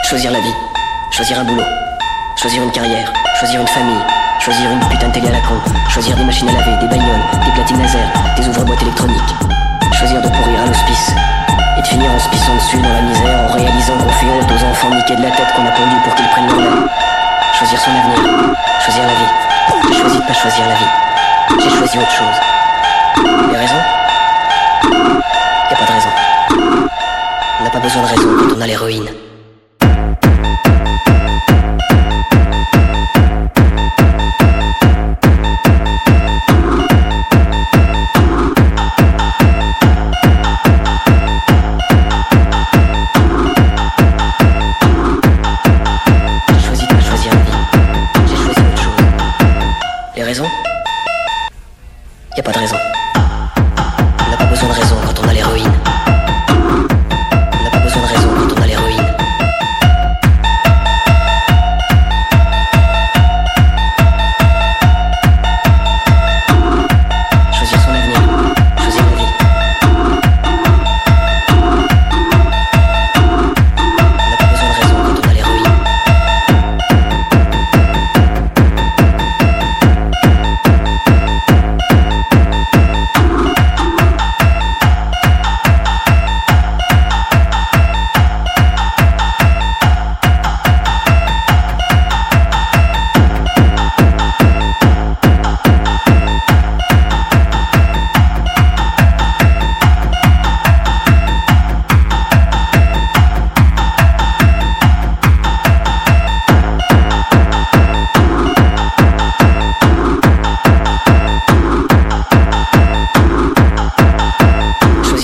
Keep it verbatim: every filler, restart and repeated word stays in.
Choisir la vie, choisir un boulot, choisir une carrière, choisir une famille, choisir une putain de télé à la con, choisir des machines à laver, des bagnoles, des platines laser, des ouvre-boîtes électroniques, choisir de pourrir à l'hospice et de finir en se pissant dessus dans la misère en réalisant qu'on fait honte aux enfants niqués de la tête qu'on a pondu pour qu'ils prennent leur air. Choisir son avenir, choisir la vie. J'ai choisi de pas choisir la vie, j'ai choisi autre chose. Les raisons? Y a pas de raison. On n'a pas besoin de raison quand on a l'héroïne.